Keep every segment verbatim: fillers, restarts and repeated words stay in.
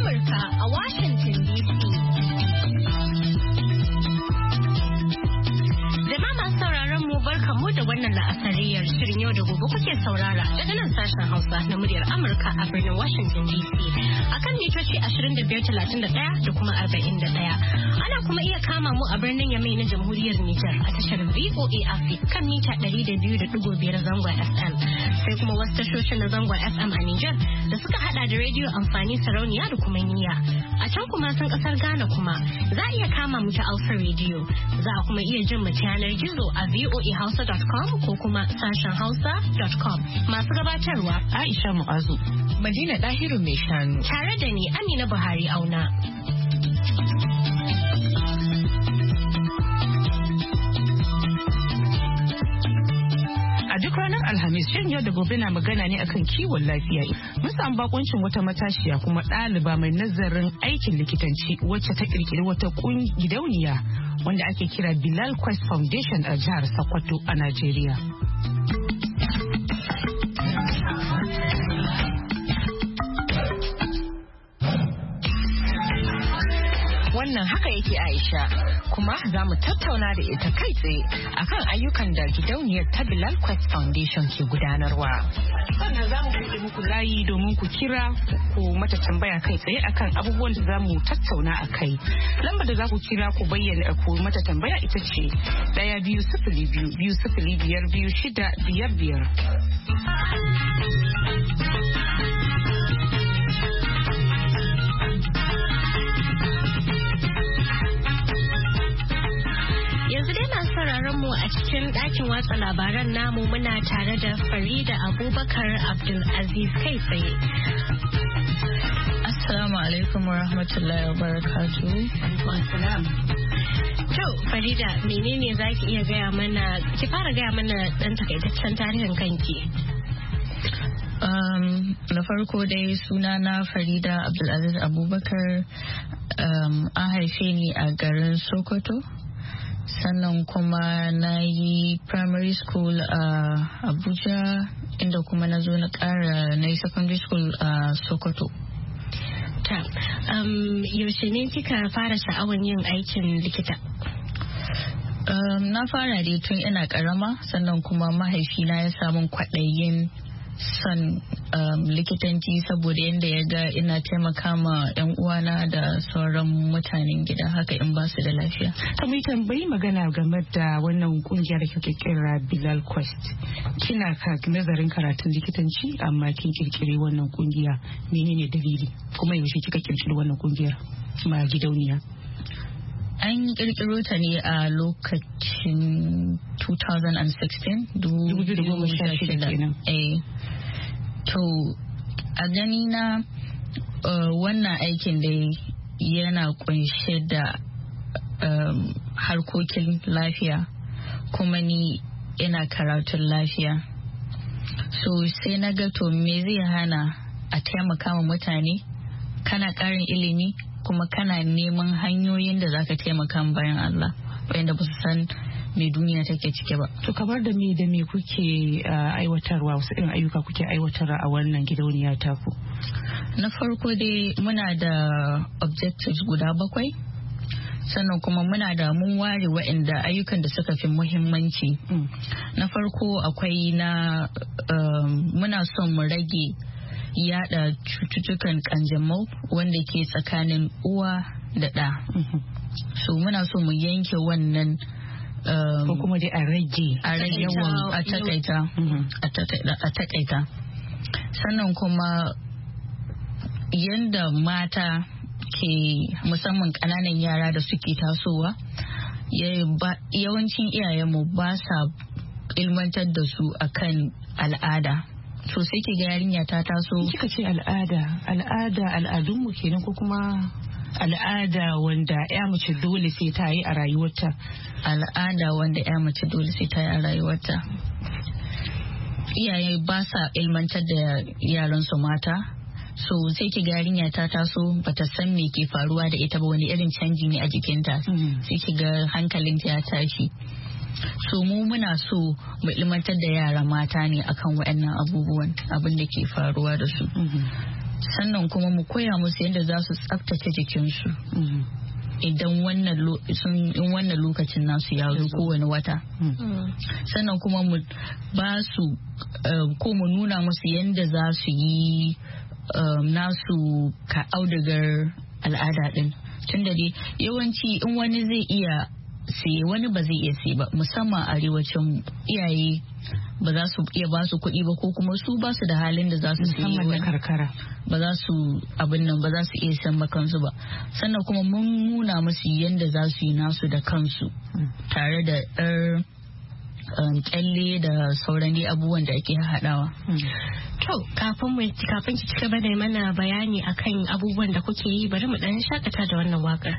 Amurka a Washington D C. Jama'a masu sauraron mu barkamu da wannan la'asariyar shirin yau da gobe kuke saurara daga nan sashen Hausa na muryar Amurka a birnin Washington D C. Akan mitoci ashirin da biyar talatin da ɗaya da kuma arba'in da ɗaya. Ana kuma iya kama mu a birnin Yamai na Jamhuriyar Nijar a tashar V O A Africa kan mita ɗari da biyu da ɗigo biyar zangon F M. Sai kuma wasu tashoshin na zangon F M a Nijar da suka hada da rediyo amfani sarauniya da kuma niyya. A can kuma sun kasar Ghana kuma za a iya kama mu ta Alpha Radio. Za a kuma iya jin mu ta yanar gizo a v o a hausa dot com ko kuma sashen hausa dot com. Masu gabatarwa Aisha Mu'azu, Madina Dahiru mai shanu. Tare da ni Amina Buhari Auna. Duk ranar Alhamis shirin yau da gobe na magana ne akan kiwon lafiya. Mun samu bakoncin wata matashiya kuma ɗaliba mai nazarin aikin likitanci wacce ta kirkiri wata gidauniya wanda ake kira Bilal Quest Foundation a jihar Sokoto a Najeriya. Wannan haka yake Aisha, kuma za mu tattauna da ita kai tsaye akan ayyukan da gidauniyar ta Bilal Quest Foundation ke gudanarwa. Sannan za mu buɗe muku layi domin ku kira ku mata tambaya kai tsaye akan abubuwan da za mu tattauna a kai. Lambar da za ku kira ku bayyana ku mata tambaya ita ce ɗaya biyu sifili biyu biyu sifili biyar biyu shida biyar biyar. mu a cikin ɗakin watsa labaran namu muna tare da Farida Abubakar Abdulaziz kai tsaye. Assalamu alaikum wa rahmatullahi wa barakatuhu. To Farida, menene zaki iya gaya mana, ki fara gaya mana ɗan takaitaccen tarihin kanki. Um, na farko dai suna na Farida Abdulaziz Abubakar, um, an haife ni a garin Sokoto. Sannan kuma na yi primary school a uh, Abuja, inda kuma na zo na ƙara na yi secondary school a uh, Sokoto. Ta, um, yaushe ne kika fara sha'awar yin aikin likita? Um, na fara dai tun ina ƙarama, sannan kuma mahaifina ya samun kwaɗayin son um, likitanci saboda yadda ya ga ina taimaka ma 'yan uwana da sauran mutanen gida haka in ba su da lafiya. Ta mai tambayi magana game da wannan kungiya da kike kira Bilal Quest. Kina ka nazarin karatun likitanci amma kin kirkire wannan kungiya, menene dalili kuma yaushe kika kirkire wannan kungiyar ma gidauniya? An kirkiro ta ne a lokacin twenty sixteen. twenty sixteen Eh. To, a gani na uh, wannan aikin da yana kunshe da um, harkokin lafiya, kuma ni ina karatun lafiya. So sai na ga to me zai hana a taimaka wa mutane, kana karin ilimi kuma kana neman hanyoyin da zaka taimaka bayan Allah wanda ba su san me duniya take cike ba. To kamar da me da me kuke aiwatarwa, wasu irin ayyuka kuke aiwatarwa a wannan gidauniya taku? Na farko dai muna da objectives guda bakwai, sannan kuma muna da mun ware waɗanda ayyukan da suka fi muhimmanci. Mm. Na farko akwai na um, muna son mu rage yada cututtukan kanjamau wanda ke tsakanin uwa da ɗa. Mm-hmm. So muna so mu yanke wannan um, ko kuma dai a rage a rage yawan a takaita a takaita sannan kuma yanda mata ke musamman ƙananan yara da suke tasowa yawancin iyayenmu ba sa ilmantar da su akan al'ada. So sai ke ga yarinya ta taso. Kika ce al'ada, al'ada al'adunmu kenan ko kuma al'ada wanda ya mace dole sai ta yi a rayuwarta? Al'ada wanda ya mace dole sai ta yi a rayuwarta. Iyaye ba sa ilmantar da yaransu mata. So sai ki ga yarinya ta taso bata san me ke faruwa da ita ba, wani irin canji ne a jikinta. Mm-hmm. Sai ki ga hankalinta ya tashi. So mu muna so mu ilmantar da yara mata ne akan waɗannan abubuwan abin da ke faruwa da su. sannan kuma mu koya musu yadda za su tsaftace jikinsu idan wannan in wannan lokacin nasu ya zo kowane wata. Sannan kuma mu ba su ko mu nuna musu yadda za su yi nasu ka audigar al'ada din, tunda dai yawanci in wani zai iya siye wani ba zai iya siye ba, musamman arewacin iyaye ba za su iya ba su kuɗi ba, ko kuma su ba su da halin da za su siye wani karkara ba za su abin nan ba za su iya san makansu ba. Sannan kuma mun nuna musu yadda za su yi nasu da kansu tare da ɗar kyalle da sauran dai abubuwan da ake haɗawa. To kafin mu kafin ki cika da mana bayani akan abubuwan da kuke yi, bari mu dan shakata da wannan wakar.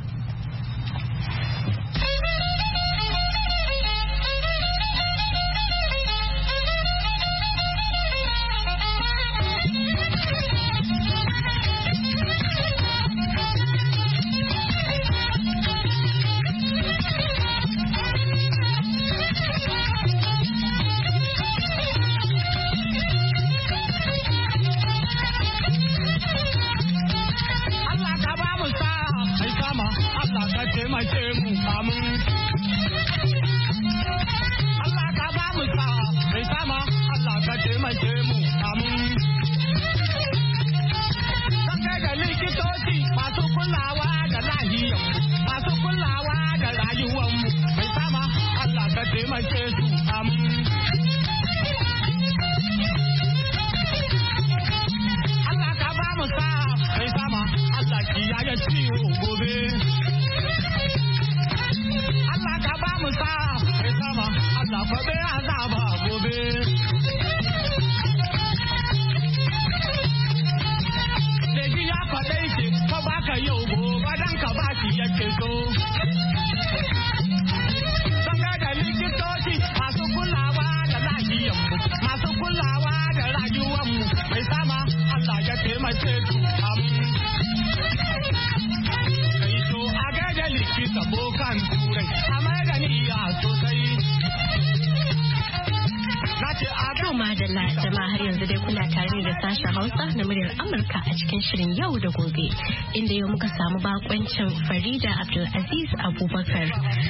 Madalla jama'a, har yanzu dai kuna tare da sashen Hausa na muryar Amurka a cikin shirin yau da gobe, inda yau muka samu bakoncin Farida Abdulaziz Abubakar,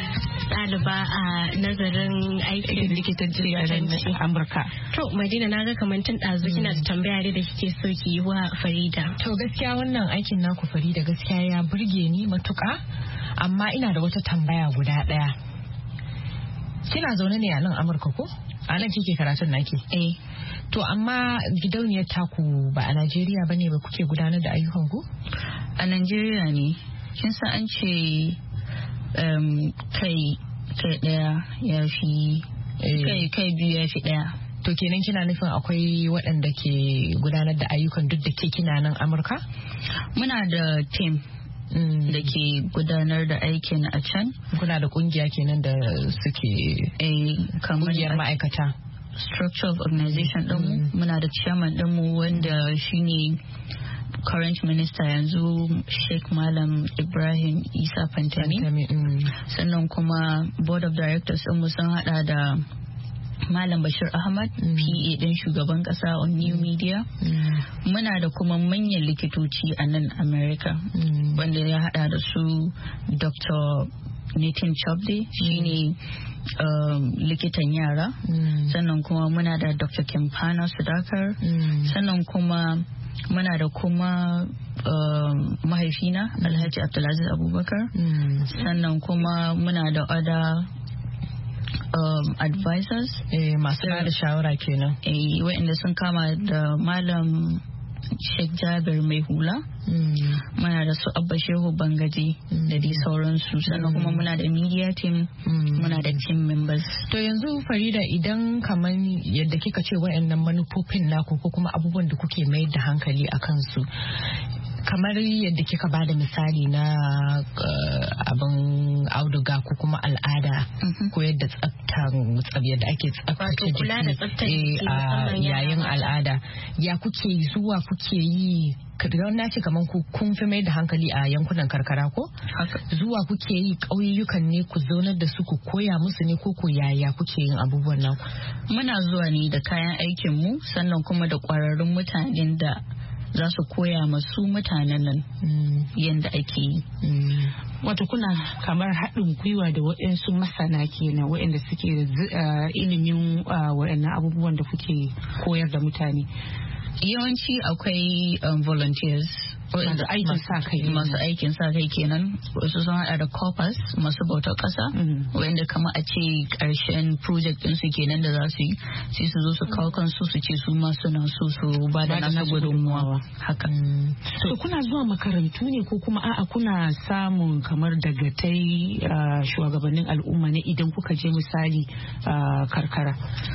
ɗaliba a nazarin aikin likitanci a Amurka. To Madina, na ga kamar tun ɗazu kina da tambaya da kike so ki yi wa Farida. To gaskiya wannan aikin naku Farida gaskiya ya burge ni matuƙa, amma ina da wata tambaya guda ɗaya. Kina zaune ne a nan Amurka ko? A nan kike karatun naki? Eh. To amma gidauniyar taku ba a Najeriya bane ba kuke gudanar da ayyukan ku? A Najeriya ne. Kin san an ce um, kai kai daya ya fi kai kai biyu ya fi daya. To kenan kina nufin akwai waɗanda ke gudanar da ayyukan duk da ke kina nan Amurka? Muna da team Mm. da ke gudanar da aikin a can. Kuna da kungiya kenan da suke kungiyar ma'aikata, structure of organization ɗinmu. Muna da chairman ɗinmu wanda shine current minister yanzu Sheikh Malam Ibrahim Isa Fantami. Sannan kuma board of directors ɗinmu sun hada da Malam Bashir Ahmad, mm. P A ɗin shugaban ƙasa on New Media. Mm. Muna da kuma manyan likitoci a nan America, mm. wanda ya hada da su Doctor Nitin Chobde, shine um, likitan yara. Mm. Sannan kuma muna da Doctor Kempana Sudakar. Mm. Sannan kuma muna da kuma um, mahaifina Alhaji Abdulaziz Abubakar. Mm. Sannan kuma muna da other Um, advisors eh, masu ba da shawara kenan eh, waɗanda sun kama da Malam Sheikh Jabir mai hula, mm. muna da su Abba Shehu Bangaji, mm. da dai sauransu. Sannan kuma muna da media team, mm. muna da team members. To yanzu Farida, idan kamar yadda kika ce waɗannan manufofin naku ko kuma abubuwan da kuke mayar da hankali a kansu, kamar yadda kika bada misali na uh, abin auduga ko kuma al'ada, mm-hmm. ko yadda tsaftan yadda ake tsaftace jiki a yayin al'ada, ya kuke zuwa kuke yi? Don na ce kamar ku kun fi mai da hankali a yankunan karkara ko? Zuwa kuke yi ƙauyukan ne ku zaunar da su ku koya musu ne ko ku yaya kuke yin abubuwan nan? Muna zuwa ne da kayan aikin mu, sannan kuma da ƙwararrun mutanen da za su koya masu mutanen nan yadda ake yi. Wato kuna kamar haɗin gwiwa da waɗansu masana kenan waɗanda suke da ilimin waɗannan abubuwan da kuke koyar da mutane. Yawanci akwai um, volunteers masu aikin sa kai masu aikin sa kai kenan, wasu sun hada da corpus masu bautar kasa wanda kama a ce karshen project din su kenan da za su yi sai su zo su kawo kansu su ce su ma suna so su ba da nasu gudunmuwa haka. So kuna zuwa makarantu ne ko kuma a'a kuna samun kamar dagatai shugabannin al'umma ne idan kuka je misali karkara?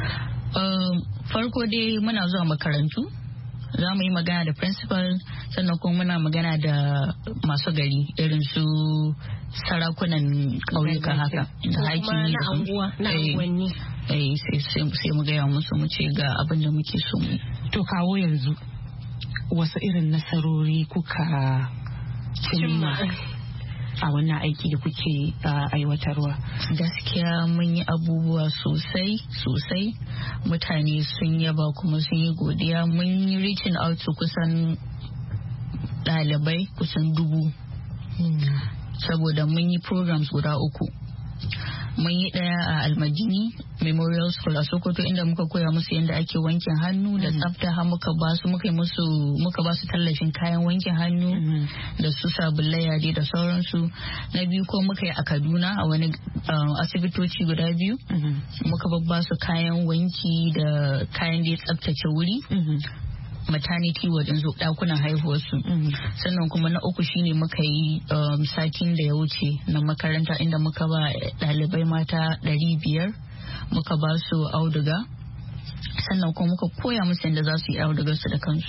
Farko dai muna zuwa makarantu, za mu yi magana da principal, sannan kuma muna magana da masu gari irin su sarakunan ƙauyuka haka da hakimi da su sai mu gaya musu mu ce ga abin da muke so mu. To kawo yanzu wasu irin nasarori kuka cimma a wannan aiki da kuke aiwatarwa? Gaskiya mun yi abubuwa sosai sosai, mutane sun yaba kuma sun yi godiya. Mun yi reaching out to kusan ɗalibai kusan dubu saboda mun yi programs guda uku. Mun yi ɗaya a Almajini Memorial School a Sokoto inda muka koya musu yadda ake wankin hannu da tsafta, har muka ba su muka musu muka ba su tallafin kayan wankin hannu da su sabulai yade da sauransu. Na biyu ko muka yi a Kaduna a wani asibitoci guda biyu, muka babba su kayan wanki da kayan da ya tsaftace wuri, maternity ward din dakunan haihuwarsu. Sannan kuma na uku shine muka yi satin da ya wuce na makaranta inda muka ba ɗalibai mata ɗari biyar muka ba su auduga, sannan kuma muka koya musu yadda za su yi audugar su da kansu.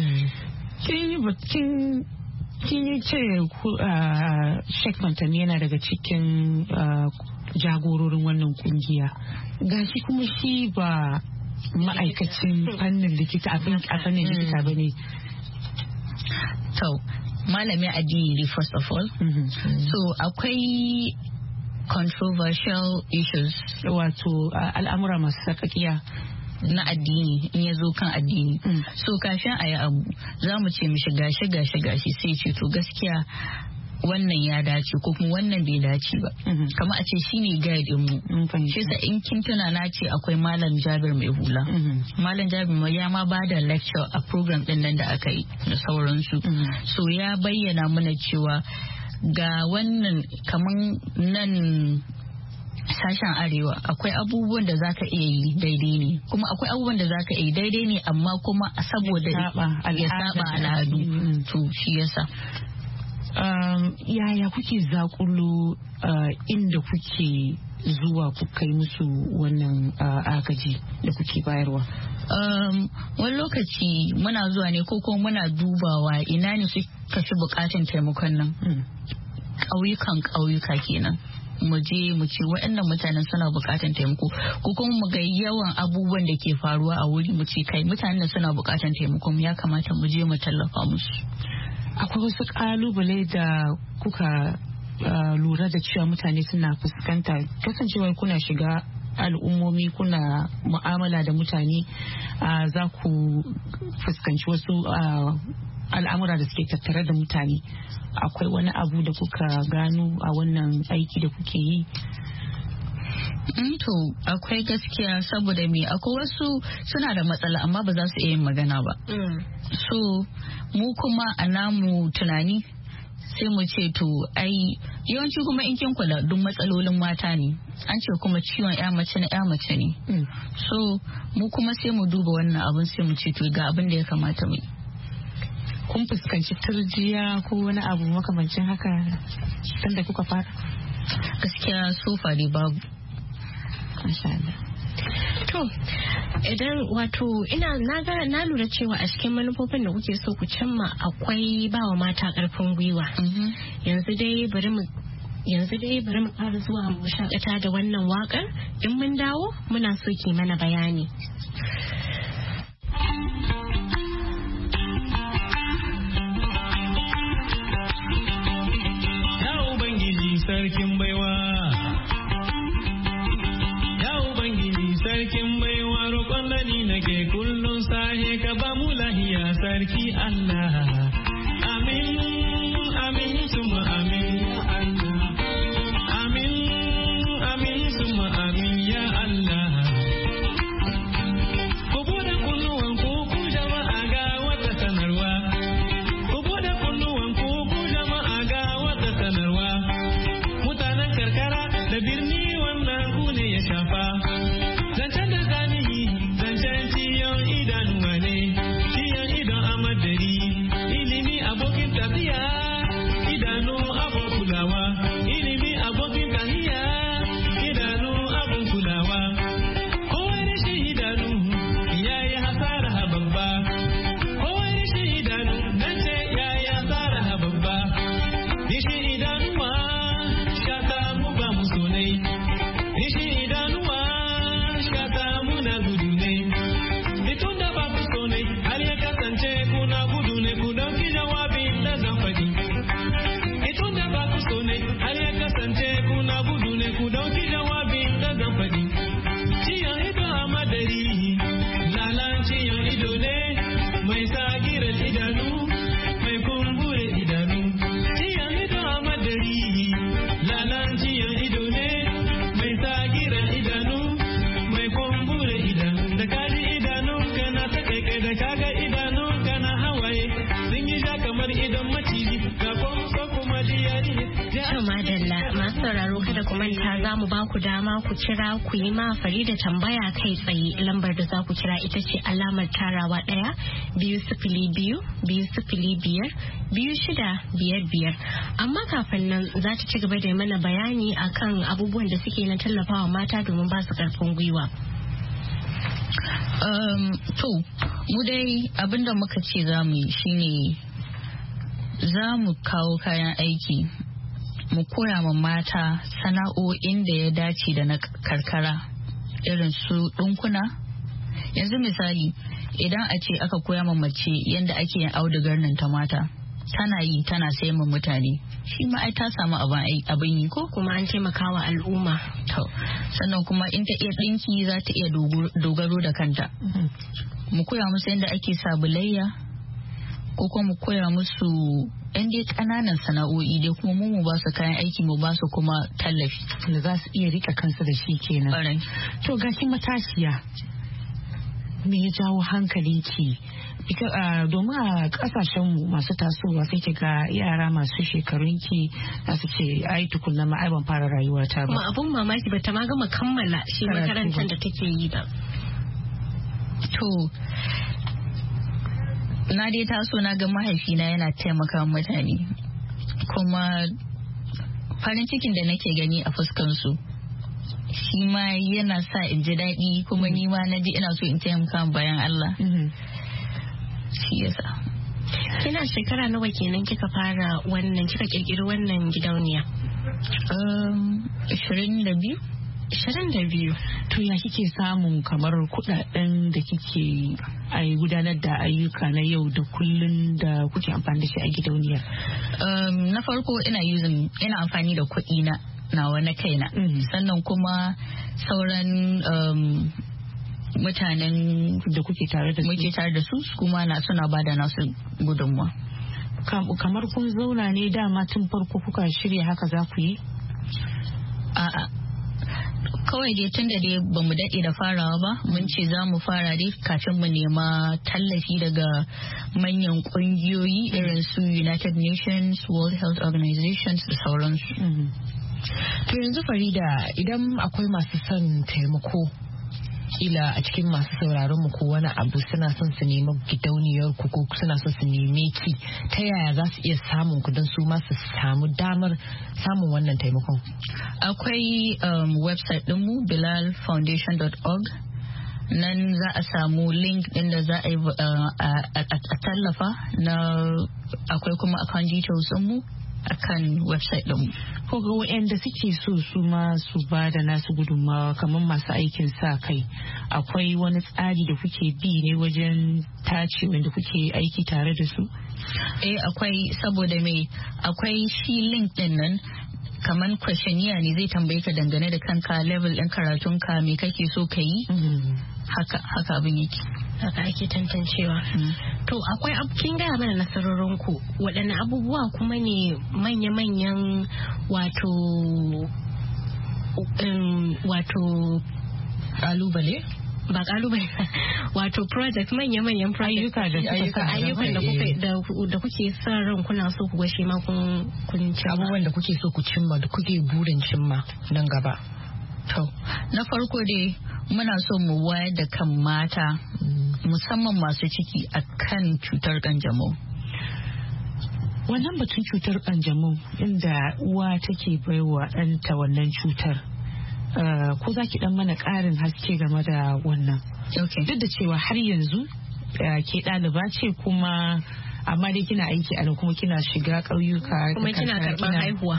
Kin yi ce Sheikh Fantami yana daga cikin jagororin wannan kungiya, gashi kuma shi ba ma'aikacin fannin likita abin a fannin likita ba ne. So malami addini first of all. Mm-hmm. So akwai controversial issues, wato al'amura masu sarƙaƙiya na addini in ya zo kan addini. Mm. So kafin a yi abu za mu ce mishi gashi gashi gashi sai ce to gaskiya wannan ya dace ko kuma wannan bai dace ba. Kamar a ce shine guide din mu. Shi sa in kin tuna na ce akwai Malam Jabir mai hula. Malam Jabir mai ya ma bada lecture a program din nan da aka yi da sauransu. So ya bayyana mana cewa ga wannan kaman nan sashen arewa akwai abubuwan da zaka iya yi daidai ne, kuma akwai abubuwan da zaka iya yi daidai ne amma kuma saboda ya saba al'adu. To shi yasa Um, yaya kuke zakulo uh, inda kuke zuwa ku kai musu wannan uh, agaji da kuke bayarwa? Um, wani lokaci muna zuwa ne ko kuma muna dubawa ina ne suka fi bukatan taimakon nan. Mm. ƙauyukan ƙauyuka kenan mu je mu ce waɗannan mutanen suna bukatan taimako, ko kuma mu ga yawan abubuwan da ke faruwa a wuri mu ce kai mutanen suna bukatan taimako, ya kamata mu je mu tallafa musu. Akwai wasu kalubale da kuka uh, lura da cewa mutane suna fuskanta kasancewar kuna shiga al'ummomi kuna mu'amala da mutane, uh, za ku fuskanci wasu uh, al'amura da suke tattare da mutane. Akwai wani abu da kuka gano a wannan aiki da kuke yi? To akwai gaskiya, saboda me akwai wasu suna da matsala amma ba za su iya yin magana ba. Mm. So mu kuma a namu tunani sai mu ce to ai yawanci kuma in kin kula duk matsalolin mata ne, an ce kuma ciwon ya mace na ya mace ne. Mm. So mu kuma sai mu duba wannan abin sai mu ce to ga abin da ya kamata mu yi. Kun fuskanci turjiya ko wani abu makamancin haka tun da kuka fara? Gaskiya so far babu. To idan wato ina na na lura cewa a cikin manufofin da kuke so ku cimma akwai bawa mata karfin gwiwa. Yanzu dai bari mu yanzu dai bari mu fara zuwa mu shakata da wannan wakar, in mun dawo muna so ki mana bayani. Ya Ubangiji sarkin baiwa, sarkin baiwa roƙon da ni nake kullum sahe ka ba mu lahiya sarki Allah. Amin, amin, suma amin ya Allah. Amin, amin, suma amin ya Allah. Ku bude kunnuwan ku ku jama'a ga wata sanarwa. Ku bude kunnuwan ku ku jama'a ga wata sanarwa. Mutanen karkara da birni wannan ku ne ya shafa. Zancen da zanihi, zancen ciyon idanuwa ne, ciyon idon amadari, ilimi abokin tafiya, idanu abun kulawa, ilimi abokin tahiya, idanu abun kulawa. Kowai rashin idanu ya yi hasara babba, kowai rashin idanu nan ce ya yi hasara babba. Rashin idanuwa shata mu ba mu sonai, rashin idanuwa shata muna gudu ne. Itun da ba ku sonai har ya kasance kuna gudu ne, ku dauki jawabin da zan faɗi. Itun da ba ku sonai har ya kasance kuna gudu ne, ku dauki jawabin da zan faɗi. Ciyon ido a madari, lalan ciyon ido ne, mai sagirar idanu, mai kumbure idanu. Ciyon ido a madari, lalan ciyon ido ne, mai sagirar idanu, mai kumbure idanu. Da kaji idanu kana ta kaikai, da kaga idanu kana hawaye, sun yi ja kamar idon maciji, ga kwamso kuma diyari. To madalla masu sauraro kada ku manta za mu ba ku dama ku kira ku yi ma Farida tambaya kai tsaye. Lambar da za ku kira ita ce alamar tarawa ɗaya biyu sifili biyu biyu sifili biyar biyu shida biyar biyar. Amma kafin nan za ta ci gaba da mana bayani akan abubuwan da suke na tallafawa mata domin ba su karfin gwiwa. Um, to, mu dai abinda muka ce za mu yi shine za mu kawo kayan aiki, mu koya ma mata sana'o'in da ya dace da na karkara, irin su ɗinkuna. Yanzu misali, idan a ce aka koya ma mace yadda ake yin audugar nan ta mata, tana yi tana sayan ma mutane, shi ma ai ta samu abin yi ko kuma an taimakawa al'umma. To, sannan kuma in ta iya ɗinki za ta iya dogaro da kanta. Mu koya musu yadda ake sabulayya, ko kuma mu koya musu yan dai ƙananan sana'o'i dai, kuma mu mu ba su kayan aiki, mu ba su kuma tallafi da za su iya rika kansu da shi kenan. Ƙwarai. To gashi matashiya, me ya jawo hankalinki? Domin a kasashenmu masu tasowa sai ki ga yara masu shekarunki za su ce ai tukunna ma ai ban fara rayuwa ta ba. Kuma abun mamaki ba ta ma gama kammala shi makarantar da take yi ba. To na dai taso na ga mahaifina yana taimaka mutane, kuma farin cikin da nake gani a fuskansu shi ma yana sa in ji daɗi, kuma ni ma na ji ina so in taimaka bayan Allah. Shi yasa. Kina shekara nawa kenan kika fara wannan, kika kirkiri wannan gidauniya? Um, ashirin da biyu. Ashirin da biyu. To ya kike samun kamar kudaden da kike ai gudanar da ayyuka na yau da kullun da kuke amfani da shi a gidauniya? Um, na farko ina using ina amfani da kuɗi na nawa na kaina. Mm-hmm. Sannan kuma sauran um, mutanen da kuke tare da su muke tare da su kuma na suna bada nasu gudunmuwa. Kamar kun zauna ne dama tun farko kuka shirya haka za ku yi? A'a, kawai dai tun da dai ba mu daɗe da farawa ba, mun ce za mu fara dai kafin mu nema tallafi daga manyan ƙungiyoyi irin su United Nations, World Health Organizations da sauransu. Mm-hmm. To yanzu Farida, idan akwai masu son taimako kila a cikin masu sauraron mu ko wani abu suna son su nemi gidauniyar ku ko suna son su neme ki, ta yaya za su iya samun ku don su ma su samu damar samun wannan taimakon? Akwai um, website ɗinmu bilal foundation dot org. Nan za a samu link ɗin da za a yi a tallafa na, akwai kuma account details ɗinmu akan website ɗinmu. Ko ga waɗanda suke so su ma su ba da nasu gudunmawa kamar masu aikin sa kai, akwai wani tsari da kuke bi ne wajen tace wanda kuke aiki tare da su? Eh akwai, saboda me akwai shi link ɗin nan kamar questionnaire ne, zai tambaye ka dangane da kanka, level ɗin karatunka, me kake so ka yi. Haka haka abin yake. haka ake tantancewa. To akwai kin gaya mana nasarorin ku waɗanne abubuwa kuma ne manya-manyan wato wato kalubale ba kalubale wato project manya-manyan ayyuka da ayyukan da kuke da kuke sa ran kuna so ku gashi ma kun kun abubuwan da kuke so ku cimma da kuke burin cimma nan gaba. To na farko dai muna so mu wayar da kan mata musamman masu ciki akan cutar kanjamau. Wannan batun cutar kanjamau inda uwa take baiwa ɗanta wannan cutar. Uh, ko za ki dan mana ƙarin haske game da wannan? Okay. Duk da cewa har yanzu uh, ke ɗaliba ce kuma amma dai kina aiki a nan kuma kina shiga ƙauyuka kuma kina karɓar haihuwa.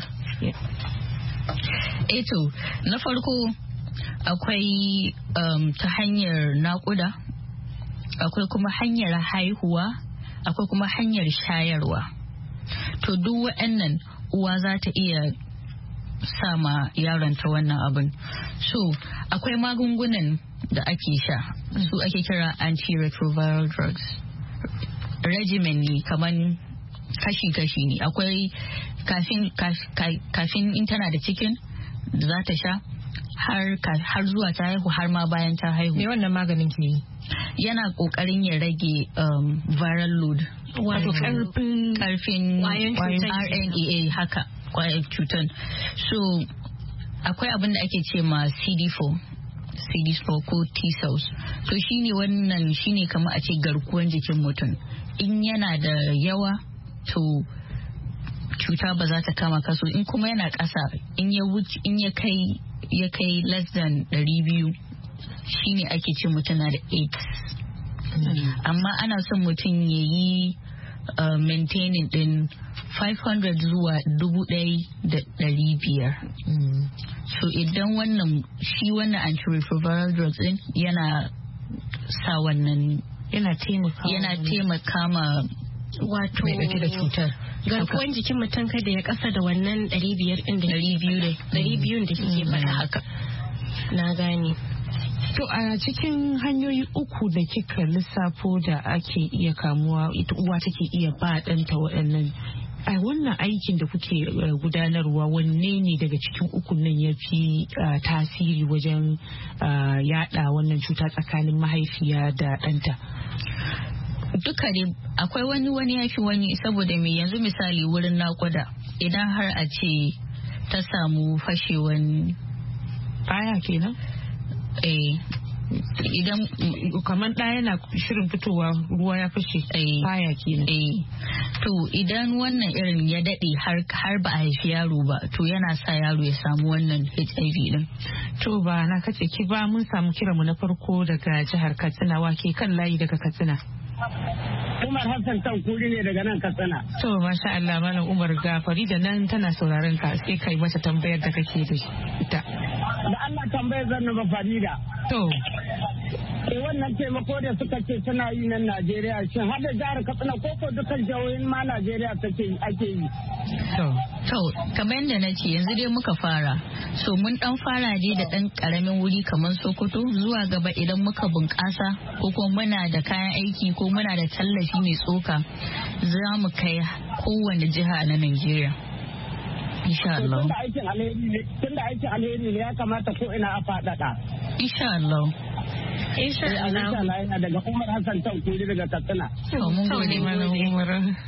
Eto na farko akwai um, ta hanyar naƙuda, akwai kuma hanyar haihuwa, akwai kuma hanyar shayarwa. To duk waɗannan uwa za ta iya sama yaronta wannan abin. So akwai magungunan da ake sha su ake kira antiretroviral drugs. Regimen ne kaman kashi-kashi ne. Akwai kafin kafin in tana da cikin da za ta sha har har zuwa ta haihu har ma bayan ta haihu. Me wannan maganin ke yi? Yana kokarin ya rage um, viral load. Wato karfin karfin R N A haka kwayar cutar. So akwai abin da ake ce ma C D four C D four ko T cells. To shine wannan shine kamar a ce garkuwan jikin mutum. In yana da yawa to cuta ba za ta kama kaso, in kuma yana ƙasa in ya wuce in ya kai ya kai less than ɗari biyu shine ake ce mutum na da AIDS. Amma ana son mutum ya yi uh, maintaining din five hundred zuwa dubu ɗaya da ɗari biyar. So idan wannan shi wannan antiretroviral drugs din yana sa wannan yana taimaka yana taimaka ma wato mai ɗauke da cutar garkuwan jikin mutum kada ya kasa da wannan ɗari biyar ɗin da ɗari biyu da ɗari biyun da kike faɗa haka. Na gane. To a cikin hanyoyi uku da kika lissafo da ake iya kamuwa ita uwa take iya ba ɗanta waɗannan a wannan aikin da kuke gudanarwa wanne ne daga cikin ukun nan ya fi tasiri wajen yada wannan cuta tsakanin mahaifiya da ɗanta? Duka dai akwai wani wani ya fi wani saboda me yanzu misali wurin naƙuda idan har a ce ta samu fashewan baya kenan? Eh, idan kamar ɗaya yana shirin fitowa ruwa ya fashe baya kenan. Eh, to idan wannan irin ya daɗe har har ba a haifi yaro ba to yana sa yaro ya samu wannan H I V din. To ba na kace ki ba mun samu kiranmu na farko daga jihar Katsina, wake kan layi daga Katsina. Umar Hassan Tankuri ne daga nan Katsina. To masha Allah Malam Umar Gafari da nan tana sauraron ka sai kai mata tambayar da kake da ita. Da Allah tambayar zan ba Farida. To. Eh wannan taimako da suka ce suna yi nan Najeriya shin har da jihar Katsina ko ko dukkan jihohin ma Najeriya take ake yi. To. To kamar yadda na ce yanzu dai muka fara. So mun dan fara dai da dan karamin wuri kamar Sokoto zuwa gaba idan muka bunƙasa ko kuma muna da kayan aiki ko muna da tallafi mai tsoka za mu kai kowane jiha na Najeriya. Insha Allah. Tunda aikin alheri ne, tunda aikin alheri ne ya kamata ko ina a faɗaɗa. Insha Allah. Insha Allah. Yana daga Umar Hassan Tankuri daga Katsina. To mun gode Malam Umar.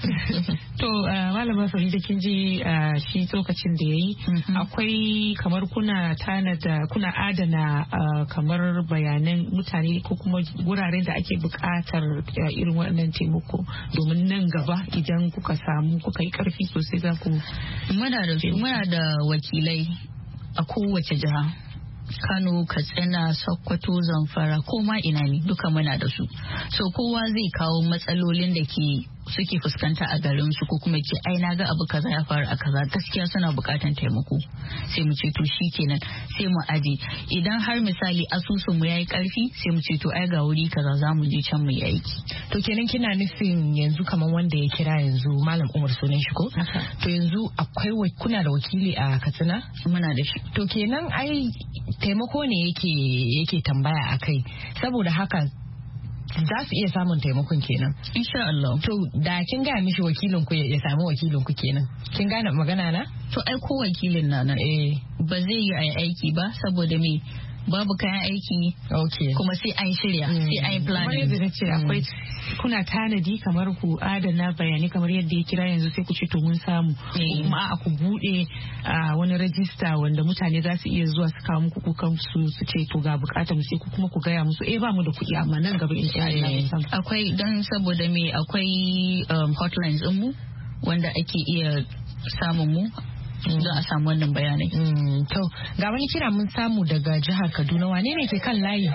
To Malama Farida kin ji shi tsokacin da yayi akwai kamar kuna tanada kuna adana kamar bayanan mutane ko kuma wuraren da ake buƙatar irin waɗannan taimako domin nan gaba idan kuka samu kuka yi ƙarfi sosai za ku. Muna da muna da wakilai a kowace jiha. Kano, Katsina, Sokoto, Zamfara ko ma ina ne duka muna da su. So kowa zai kawo matsalolin da ke suke fuskanta a garin su ko kuma ce ai na ga abu kaza ya faru a kaza gaskiya suna bukatan taimako sai mu ce to shikenan sai mu aje idan har misali asusun mu yayi karfi sai mu ce to ai ga wuri kaza za mu je can mu yi aiki. To kenan kina nufin yanzu kamar wanda ya kira yanzu Malam Umar sunan shi ko? To yanzu akwai kuna da wakili a Katsina? Muna da shi. To kenan ai taimako ne yake yake tambaya akai saboda haka za su iya samun taimakon kenan. Insha Allah. To da kin gaya mishi wakilin ku ya samu wakilin ku kenan. Kin gane magana na? To ai ko wakilin na nan. Eh. Ba zai yi ai aiki ba saboda me babu kayan aiki. Okay. Kuma sai an shirya, mm. sai an yi planning. Kamar yadda ce akwai kuna tanadi kamar ku adana bayanai kamar yadda ya kira yanzu sai ku ce to mun samu. Mm. Kuma a ku bude wani rajista wanda mutane za su iya zuwa su kawo muku kukan su su ce to ga bukatar mu sai ku kuma ku gaya musu eh ba mu da kuɗi amma nan gaba in sha Allah. Akwai don saboda me akwai um, hotlines din mu wanda ake iya samun mu. Don a samu wannan bayanai. Mm, to ga wani kira mun samu daga jihar Kaduna, wane ne ke kan layi?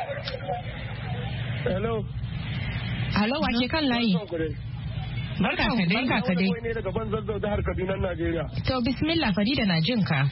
Hello. Hello, wa ke kan layi? Barka ka dai. Barka ka dai. ne daga ban zazzau jihar Kaduna, Najeriya. To bismillah Farida na jin ka.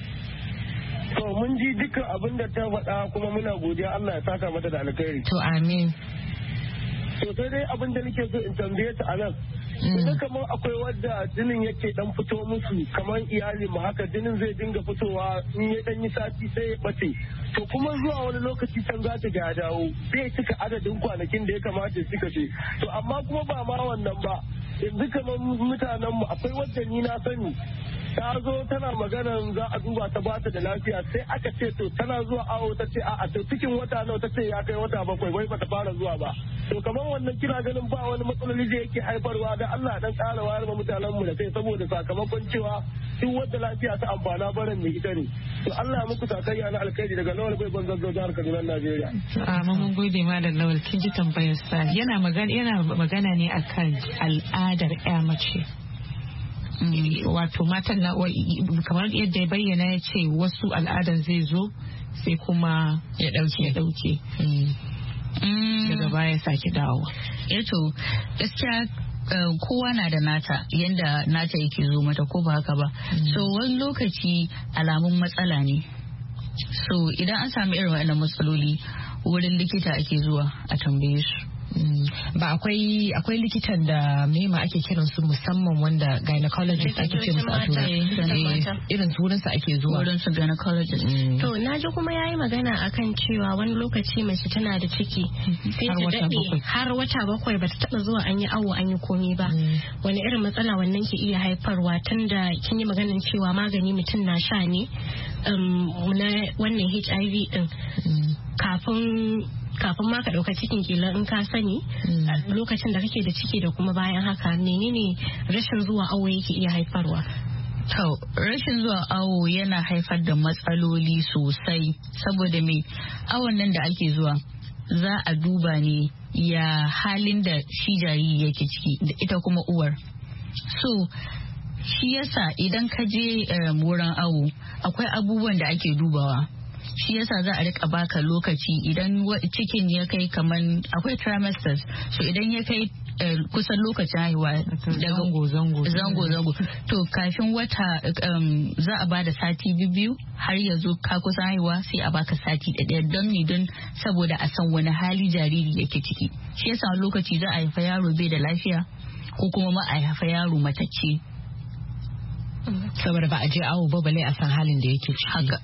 To mun ji dukkan abin da ta faɗa kuma muna godiya Allah ya saka mata da alkhairi. To amin. To sai dai abin da nake so in tambaye ta a nan. Idan kamar akwai wadda jinin yake dan fito musu kamar iyali mu haka jinin zai dinga fitowa in ya dan yi sati sai ya bace. To kuma zuwa wani lokaci can za ta ga dawo zai cika adadin kwanakin da ya kamata ya cika shi. To amma kuma ba ma wannan ba. Yanzu kamar mutanen mu akwai wadda ni na sani ta zo tana maganan za a duba ta bata da lafiya sai aka ce to tana zuwa awo ta ce a'a to cikin wata nawa ta ce ya kai wata bakwai wai bata fara zuwa ba. To kamar wannan kina ganin ba wani matsaloli da yake haifarwa da Allah dan ƙara wayar ma mutanen mu da kai saboda sakamakon cewa duk wanda lafiya ta amfana barin mai ita ne. To Allah ya muku sakayya na alkhairi daga Lawal bai ban zazzau jihar Kaduna, Najeriya. A mun gode malam Lawal kin ji tambayar sa yana magana yana magana ne akan al'adar ƴa mace. Wato matan na kamar yadda ya bayyana ya ce wasu al'adan zai zo sai kuma ya dauke ya dauke daga baya sake dawo. Eto gaskiya kowa na da nata yanda nata yake zo mata ko ba haka ba. So wani lokaci alamun matsala ne. So idan an sami irin waɗannan matsaloli wurin likita ake zuwa a tambaye su. Ba akwai akwai likitan da mema ake kiran su musamman wanda gynecologist ake ce musu a turai irin su wurin su ake zuwa wurin su gynecologist. To naji kuma yayi magana akan cewa wani lokaci mace tana da ciki sai ta dade har wata bakwai bata taba zuwa an yi awo an yi komai ba. Wani irin matsala wannan ke iya haifarwa tunda kin yi maganin cewa magani mutum na sha ne na wannan H I V din kafin kafin ma ka ɗauka cikin kila in ka sani lokacin da kake da ciki da kuma bayan haka menene rashin zuwa awo yake iya haifarwa. To rashin zuwa awo yana haifar da matsaloli sosai saboda me awon nan da ake zuwa za a duba ne ya halin da shi jariri yake ciki da ita kuma uwar. So shi yasa idan ka je wurin awo akwai abubuwan da ake dubawa. Shi yasa za a rika baka lokaci idan cikin ya kai kaman akwai trimesters, so idan ya kai kusan lokacin haihuwa zango zango zango zango to kafin wata za a bada sati biyu har yanzu ka kusan haihuwa sai a baka sati ɗaya don ne don saboda a san wani hali jariri yake ciki. Shi yasa lokaci za a haifa yaro bai da lafiya ko kuma ma a haifa yaro matacce saboda ba a je awo ba bale a san halin da yake ciki. Haka.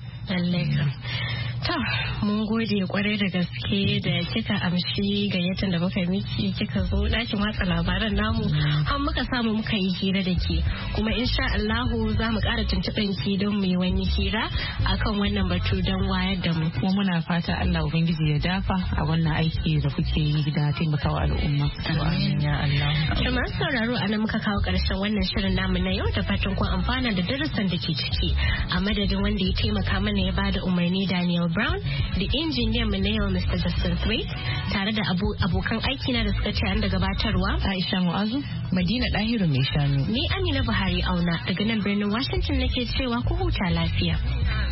Ta mun gode kwarai da gaske da kika amshi gayyatar da muka miki kika zo ɗakin watsa labaran namu har muka samu muka yi hira da ke kuma insha Allahu za mu ƙara tuntuɓen ki don mu yi wani hira akan wannan batu don wayar da mu. Kuma muna fata Allah Ubangiji ya dafa a wannan aiki da kuke yi da taimakawa al'umma. Amin ya Allah. Kuma sauraro a nan muka kawo ƙarshen wannan shirin namu na yau da fatan kun amfana da darasin da ke ciki a madadin wanda ya taimaka mana ya bada umarni Daniel Brown da injiniyan mu na yau Mister Justin Thwaite tare da abokan aikina da suka ce da gabatarwa Aisha Mu'azu, Madina Dahiru mai shanu. Ni Amina Buhari Auna daga nan birnin Washington nake cewa ku huta lafiya.